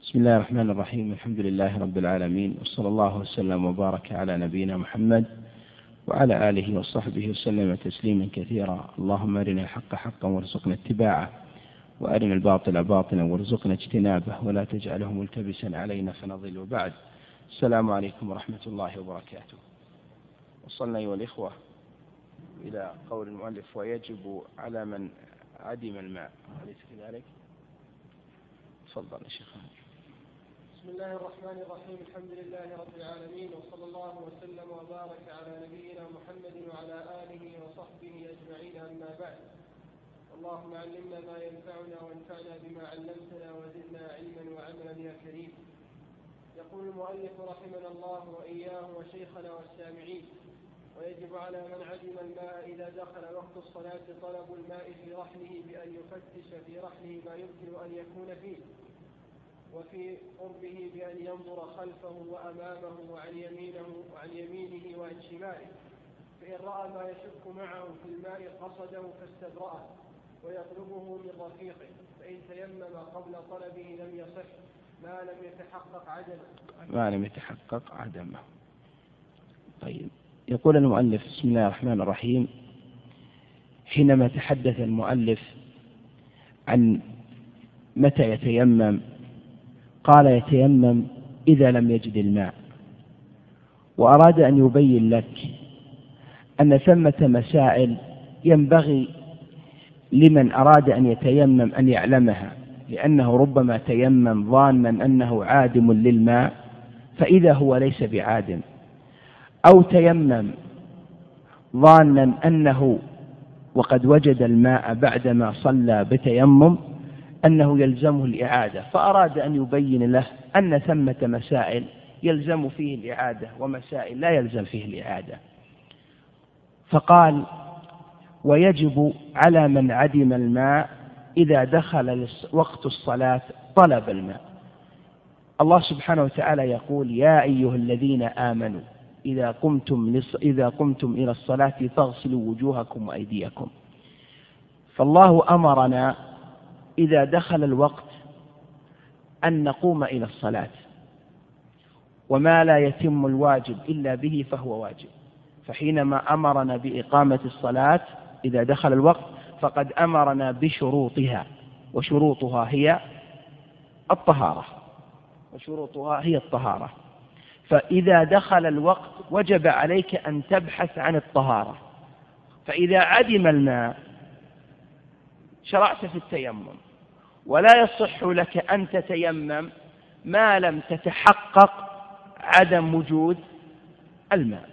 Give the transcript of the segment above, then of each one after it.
بسم الله الرحمن الرحيم. الحمد لله رب العالمين، وصلى الله وسلم وبارك على نبينا محمد وعلى آله وصحبه وسلم تسليما كثيرا. اللهم أرنا الحق حقا وارزقنا اتباعه، وأرنا الباطل باطلا وارزقنا اجتنابه، ولا تجعله ملتبسا علينا فنضل. وبعد، السلام عليكم ورحمة الله وبركاته. وصلنا أيها الإخوة إلى قول المؤلف: ويجب على من عدم الماء. أليس كذلك؟ تفضل يا شيخ. بسم الله الرحمن الرحيم. الحمد لله رب العالمين، وصلى الله وسلم وبارك على نبينا محمد وعلى آله وصحبه أجمعين، أما بعد. اللهم علمنا ما ينفعنا وانفعنا بما علمتنا وزدنا علما وعملا يا كريم. يقول المؤلف رحمنا الله وإياه وشيخنا والسامعين: ويجب على من عدم الماء إذا دخل وقت الصلاة طلب الماء في رحله بأن يفتش في رحله ما يمكن أن يكون فيه، وفي قربه بأن ينظر خلفه وأمامه وعن يمينه وعن شماله، فإن رأى ما يشك معه في الماء قصده فاستبرأه ويطلبه من رفيقه، فإن تيمم قبل طلبه لم يصح ما لم يتحقق عدمه. طيب، يقول المؤلف: بسم الله الرحمن الرحيم. حينما تحدث المؤلف عن متى يتيمم، قال: يتيمم إذا لم يجد الماء، وأراد أن يبين لك أن ثمة مسائل ينبغي لمن أراد أن يتيمم أن يعلمها، لأنه ربما تيمم ظانا أنه عادم للماء فإذا هو ليس بعادم، أو تيمم ظانا أنه وقد وجد الماء بعدما صلى بتيمم أنه يلزمه الإعادة، فأراد أن يبين له أن ثمة مسائل يلزم فيه الإعادة ومسائل لا يلزم فيه الإعادة. فقال: ويجب على من عدم الماء إذا دخل وقت الصلاة طلب الماء. الله سبحانه وتعالى يقول: يا أيها الذين آمنوا إذا قمتم إلى الصلاة فاغسلوا وجوهكم وأيديكم. فالله أمرنا إذا دخل الوقت أن نقوم إلى الصلاة، وما لا يتم الواجب إلا به فهو واجب. فحينما أمرنا بإقامة الصلاة إذا دخل الوقت فقد أمرنا بشروطها، وشروطها هي الطهارة. فإذا دخل الوقت وجب عليك أن تبحث عن الطهارة. فإذا عدم الماء شرعت في التيمم، ولا يصح لك أن تتيمم ما لم تتحقق عدم وجود الماء.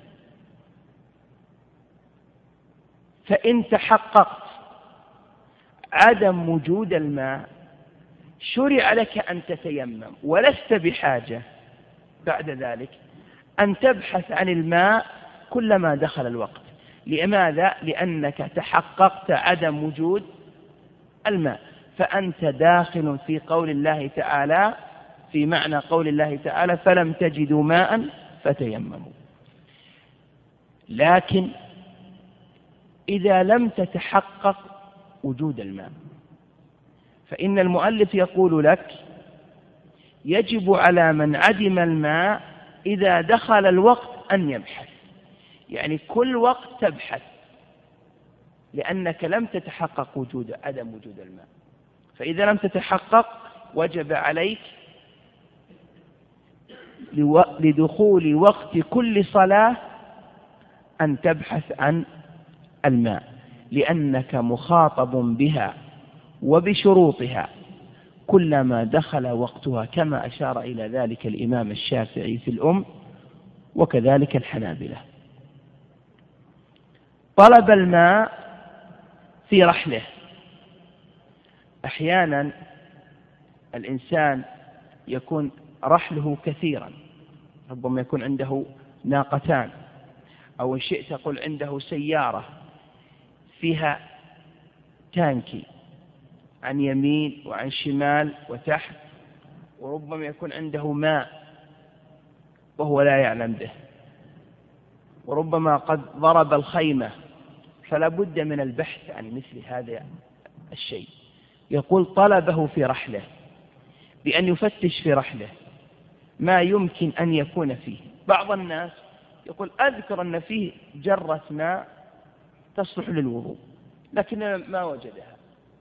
فإن تحققت عدم وجود الماء شرع لك أن تتيمم، ولست بحاجة بعد ذلك أن تبحث عن الماء كلما دخل الوقت. لماذا؟ لأنك تحققت عدم وجود الماء، فأنت داخل في قول الله تعالى، في معنى قول الله تعالى: فلم تجدوا ماء فتيمموا. لكن إذا لم تتحقق وجود الماء فإن المؤلف يقول لك: يجب على من عدم الماء إذا دخل الوقت أن يبحث، يعني كل وقت تبحث، لأنك لم تتحقق عدم وجود الماء. فإذا لم تتحقق وجب عليك لدخول وقت كل صلاة أن تبحث عن الماء، لأنك مخاطب بها وبشروطها كلما دخل وقتها، كما أشار إلى ذلك الإمام الشافعي في الأم، وكذلك الحنابلة. طلب الماء في رحله. أحيانا الإنسان يكون رحله كثيرا، ربما يكون عنده ناقتان، أو إن شئت قل عنده سيارة فيها تانكي عن يمين وعن شمال وتحت، وربما يكون عنده ماء وهو لا يعلم به، وربما قد ضرب الخيمة، فلا بد من البحث عن مثل هذا الشيء. يقول: طلبه في رحله، بأن يفتش في رحله ما يمكن أن يكون فيه. بعض الناس يقول أذكر أن فيه جرة ماء تصلح للوضوء لكن ما وجدها،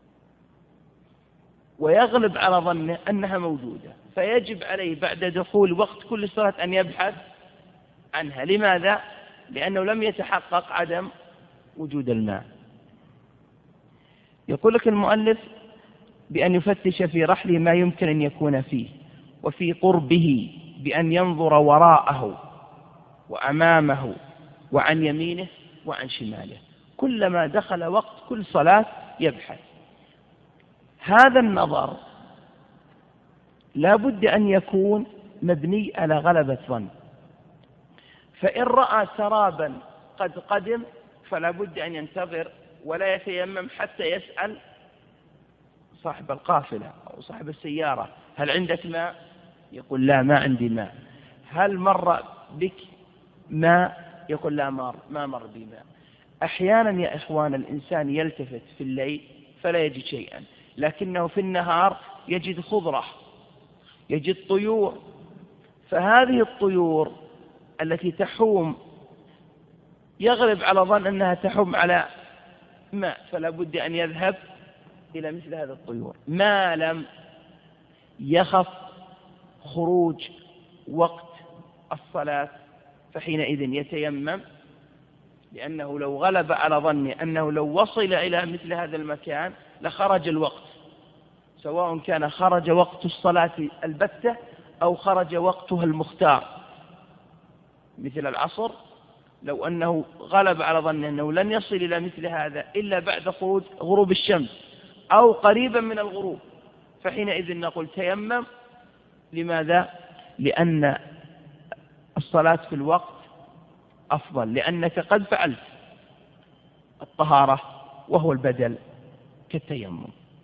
ويغلب على ظنه أنها موجودة، فيجب عليه بعد دخول وقت كل صلاة أن يبحث عنها. لماذا؟ لأنه لم يتحقق عدم وجود الماء. يقول لك المؤلف بأن يفتش في رحله ما يمكن أن يكون فيه، وفي قربه بأن ينظر وراءه وأمامه وعن يمينه وعن شماله، كلما دخل وقت كل صلاة يبحث. هذا النظر لا بد أن يكون مبني على غلبة ظن، فإن رأى سرابا قد قدم فلا بد أن ينتظر ولا يتيمم حتى يسأل صاحب القافلة أو صاحب السيارة هل عندك ماء؟ يقول لا ما عندي ماء. هل مر بك ماء؟ يقول لا ما مر بي ماء. أحيانا يا إخوان الإنسان يلتفت في الليل فلا يجد شيئا، لكنه في النهار يجد خضرة، يجد طيور، فهذه الطيور التي تحوم يغلب على ظن أنها تحوم على ماء، فلا بد أن يذهب إلى مثل هذه الطيور ما لم يخف خروج وقت الصلاة، فحينئذ يتيمم، لأنه لو غلب على ظنه أنه لو وصل إلى مثل هذا المكان لخرج الوقت، سواء كان خرج وقت الصلاة البتة أو خرج وقتها المختار مثل العصر، لو أنه غلب على ظنه أنه لن يصل إلى مثل هذا إلا بعد خروج غروب الشمس أو قريبا من الغروب، فحينئذ نقول تيمم. لماذا؟ لأن الصلاة في الوقت أفضل، لأنك قد فعلت الطهارة وهو البدل كالتيمم.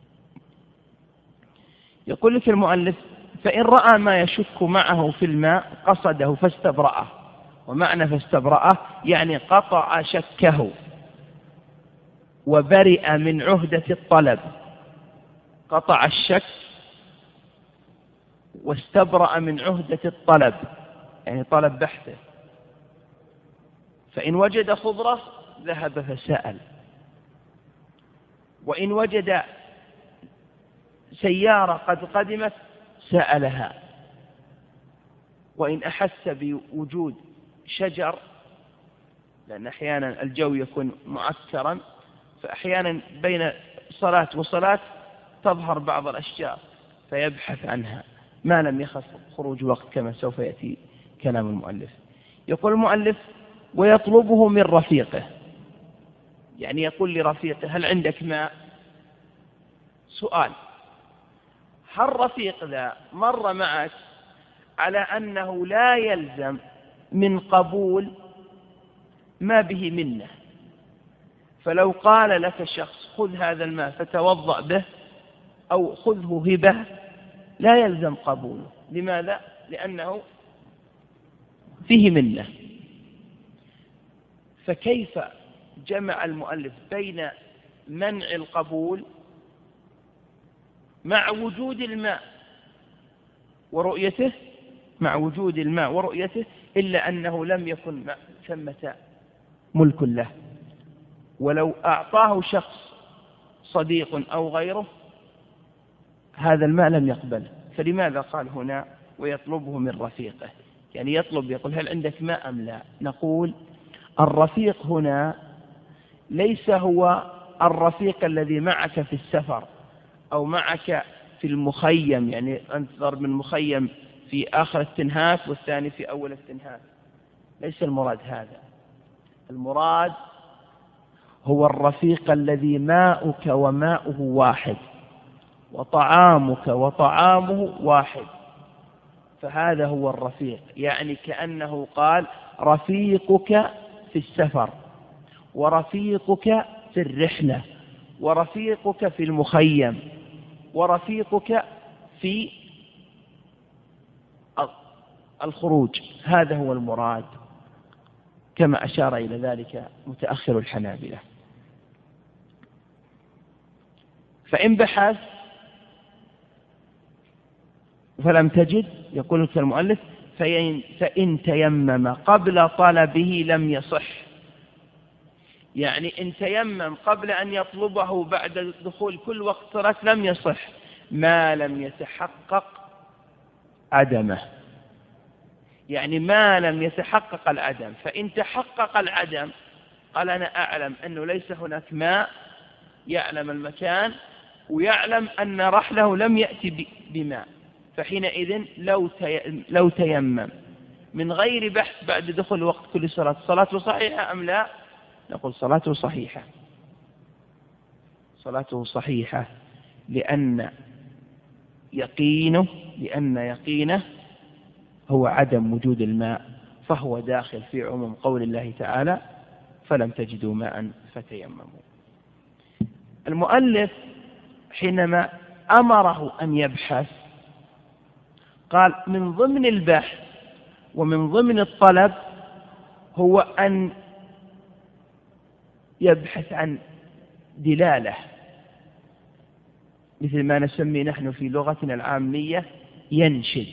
يقول لك المؤلف فإن رأى ما يشك معه في الماء قصده فاستبرأه. ومعنى فاستبرأه يعني قطع شكه وبرئ من عهدة الطلب، قطع الشك واستبرأ من عهدة الطلب، يعني طلب بحثه. فإن وجد خضرة ذهب فسأل، وإن وجد سيارة قد قدمت سألها، وإن أحس بوجود شجر، لأن أحيانا الجو يكون معسرا، فأحيانا بين صلاة وصلاة تظهر بعض الأشجار فيبحث عنها ما لم يخف خروج وقت، كما سوف يأتي كلام المؤلف. يقول المؤلف ويطلبه من رفيقه، يعني يقول لرفيقه هل عندك ماء؟ سؤال، هل رفيق ذا مر معك على أنه لا يلزم من قبول ما به منه؟ فلو قال لك شخص خذ هذا الماء فتوضأ به أو خذه هبة لا يلزم قبوله. لماذا؟ لأنه فيه منه. فكيف جمع المؤلف بين منع القبول مع وجود الماء ورؤيته، مع وجود الماء ورؤيته، إلا أنه لم يكن ثمة ملك له، ولو أعطاه شخص صديق أو غيره هذا الماء لم يقبله. فلماذا قال هنا ويطلبه من رفيقه؟ يعني يطلب، يقول هل عندك ماء أم لا؟ نقول الرفيق هنا ليس هو الرفيق الذي معك في السفر أو معك في المخيم، يعني أنت ضرب من مخيم في آخر التنهاك والثاني في أول التنهاك، ليس المراد هذا. المراد هو الرفيق الذي ماؤك وماؤه واحد وطعامك وطعامه واحد، فهذا هو الرفيق. يعني كأنه قال رفيقك في السفر ورفيقك في الرحلة ورفيقك في المخيم ورفيقك في الخروج، هذا هو المراد، كما أشار إلى ذلك متأخر الحنابلة. فإن بحث فلم تجد، يقول لك المؤلف فإن تيمم قبل طلبه لم يصح. يعني إن تيمم قبل أن يطلبه بعد دخول كل وقت صلاة لم يصح ما لم يتحقق عدمه. يعني ما لم يتحقق العدم. فإن تحقق العدم قال أنا أعلم أنه ليس هناك ماء، يعلم المكان ويعلم أن رحله لم يأتي بماء، فحينئذ لو تيمم من غير بحث بعد دخول وقت كل صلاة، صلاته صحيحة أم لا؟ نقول صلاته صحيحة، صلاته صحيحة لأن يقينه هو عدم وجود الماء، فهو داخل في عموم قول الله تعالى فلم تجدوا ماء فتيمموا. المؤلف حينما أمره أن يبحث قال من ضمن البحث ومن ضمن الطلب هو أن يبحث عن دلالة، مثل ما نسمي نحن في لغتنا العامية ينشد،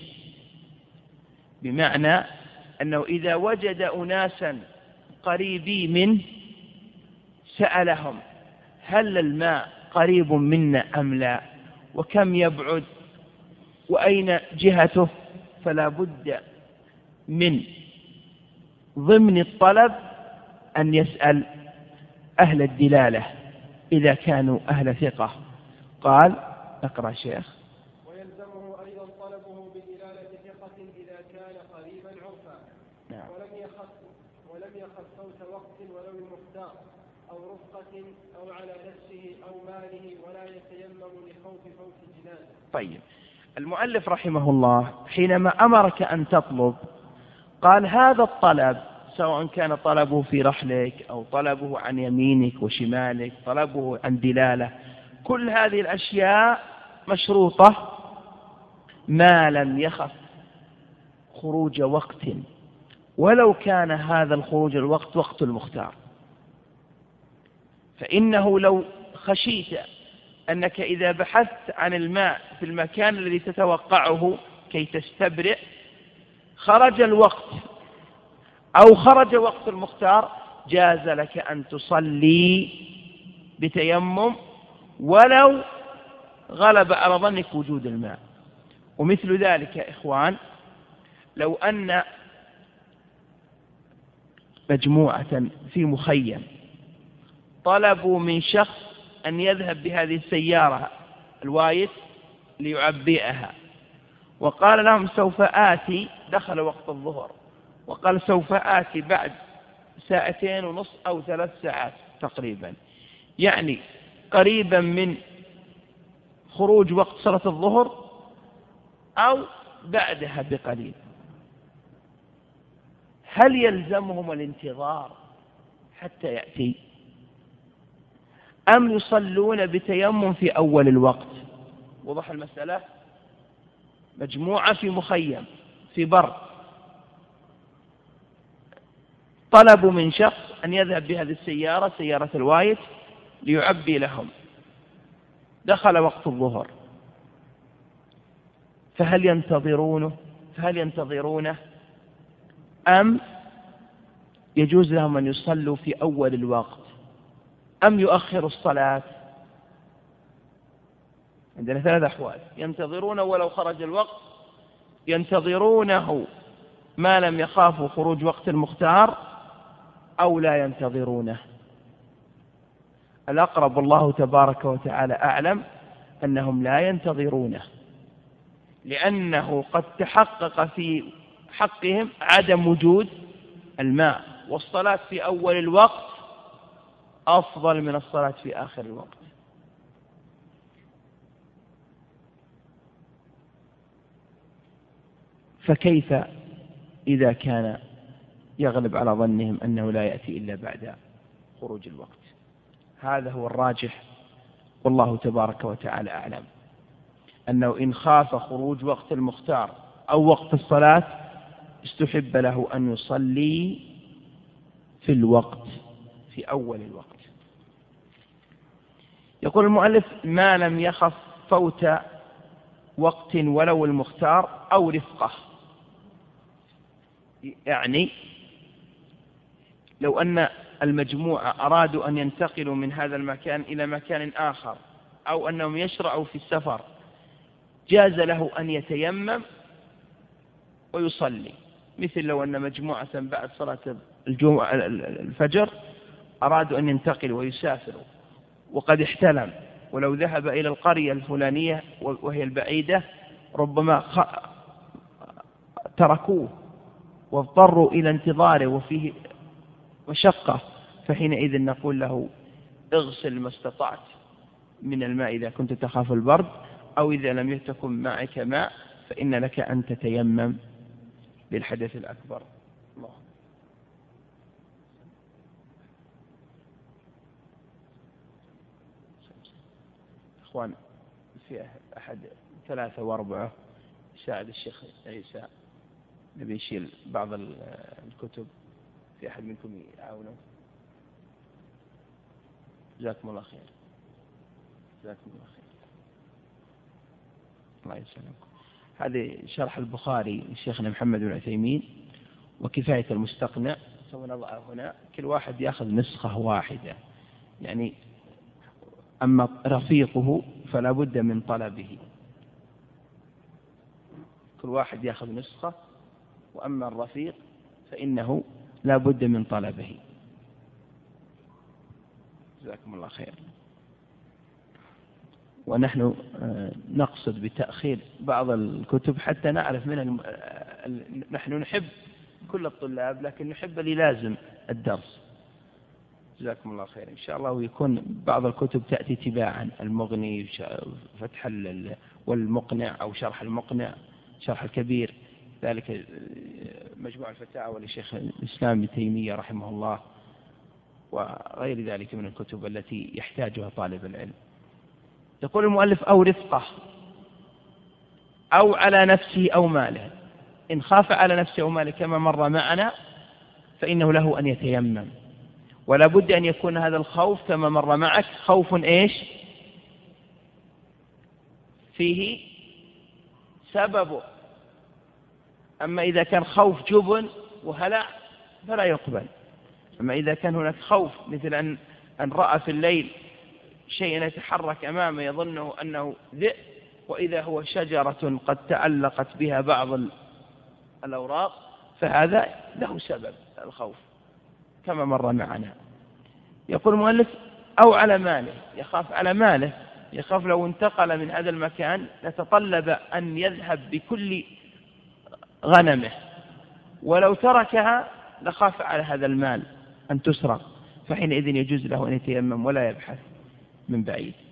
بمعنى أنه إذا وجد أناسا قريبي منه سألهم هل الماء قريب منا أم لا، وكم يبعد، وأين جهته. فلا بد من ضمن الطلب أن يسأل أهل الدلالة إذا كانوا أهل ثقة. قال اقرأ شيخ. ويلزمه أيضا طلبه بدلالة ثقة إذا كان قريبا عرفا. نعم. ولم يخف فوت وقت ولو المختار أو رفقة أو على نفسه أو ماله ولا يتيمم لخوف فوت الجنازة. طيب، المؤلف رحمه الله حينما أمرك أن تطلب قال هذا الطلب سواء كان طلبه في رحلك أو طلبه عن يمينك وشمالك، طلبه عن دلالة، كل هذه الأشياء مشروطة ما لم يخف خروج وقت، ولو كان هذا الخروج الوقت وقت المختار. فإنه لو خشيت أنك إذا بحثت عن الماء في المكان الذي تتوقعه كي تستبرئ خرج الوقت أو خرج وقت المختار، جاز لك أن تصلي بتيمم ولو غلب على ظنك وجود الماء. ومثل ذلك يا إخوان لو أن مجموعة في مخيم طلبوا من شخص أن يذهب بهذه السيارة الوايت ليعبئها، وقال لهم سوف آتي، دخل وقت الظهر وقال سوف آتي بعد 2.5 ساعة أو 3 ساعات تقريبا، يعني قريبا من خروج وقت صلاة الظهر أو بعدها بقليل، هل يلزمهم الانتظار حتى يأتي أم يصلون بتيمم في أول الوقت؟ وضح المسألة. مجموعة في مخيم في بر طلبوا من شخص أن يذهب بهذه السيارة، سيارة الوايت، ليعبي لهم، دخل وقت الظهر، فهل ينتظرونه أم يجوز لهم أن يصلوا في أول الوقت أم يؤخروا الصلاة؟ عندنا 3 أحوال: ينتظرونه ولو خرج الوقت، ينتظرونه ما لم يخافوا خروج وقت المختار، أو لا ينتظرونه. الأقرب الله تبارك وتعالى أعلم أنهم لا ينتظرونه، لأنه قد تحقق في حقهم عدم وجود الماء، والصلاة في أول الوقت أفضل من الصلاة في آخر الوقت. فكيف إذا كان يغلب على ظنهم أنه لا يأتي إلا بعد خروج الوقت؟ هذا هو الراجح، والله تبارك وتعالى أعلم، أنه إن خاف خروج وقت المختار أو وقت الصلاة استحب له أن يصلي في الوقت، في أول الوقت. يقول المؤلف: ما لم يخف فوت وقت ولو المختار أو رفقة. يعني لو أن المجموعة أرادوا أن ينتقلوا من هذا المكان إلى مكان آخر، أو أنهم يشرعوا في السفر، جاز له أن يتيمم ويصلي. مثل لو أن مجموعة بعد صلاة الفجر أرادوا أن ينتقلوا ويسافروا وقد احتلم، ولو ذهب إلى القرية الفلانية وهي البعيدة ربما تركوه واضطروا إلى انتظاره وفيه مشقة، فحينئذ نقول له اغسل ما استطعت من الماء إذا كنت تخاف البرد، أو إذا لم تكن معك ماء فإن لك أن تتيمم للحدث الأكبر. الله. إخوان، في أحد 3 و4 يساعد الشيخ عيسى، نبي يشيل بعض الكتب، في أحد منكم يعاونه؟ جزاكم الله خير. جزاكم الله خير. الله يسلمكم. هذه شرح البخاري لشيخنا محمد بن عثيمين وكفاية المستقنع، سوف نضعه هنا، كل واحد يأخذ نسخة واحدة، يعني أما رفيقه فلا بد من طلبه، كل واحد يأخذ نسخة، وأما الرفيق فإنه لا بد من طلبه. جزاكم الله خير. ونحن نقصد بتأخير بعض الكتب حتى نعرف نحن نحب كل الطلاب، لكن نحب اللي لازم الدرس. جزاكم الله خير. إن شاء الله ويكون بعض الكتب تأتي تباعا، المغني، فتح والمقنع، أو شرح المقنع، شرح الكبير، ذلك مجموع الفتاوى لشيخ الإسلام ابن تيمية رحمه الله، وغير ذلك من الكتب التي يحتاجها طالب العلم. يقول المؤلف أو رفقه، أو على نفسه أو ماله. إن خاف على نفسه أو ماله كما مر معنا فإنه له أن يتيمم، ولا بد أن يكون هذا الخوف كما مر معك خوف إيش؟ فيه سببه. أما إذا كان خوف جبن وهلع فلا يقبل. أما إذا كان هناك خوف مثل أن رأى في الليل شيئا يتحرك أمامه يظنه أنه ذئب، وإذا هو شجرة قد تعلقت بها بعض الأوراق، فهذا له سبب الخوف كما مر معنا. يقول المؤلف أو على ماله، يخاف على ماله، يخاف لو انتقل من هذا المكان لتطلب أن يذهب بكل غنمه، ولو تركها لخاف على هذا المال أن تسرق، فحينئذ يجوز له أن يتيمم ولا يبحث من بعيد.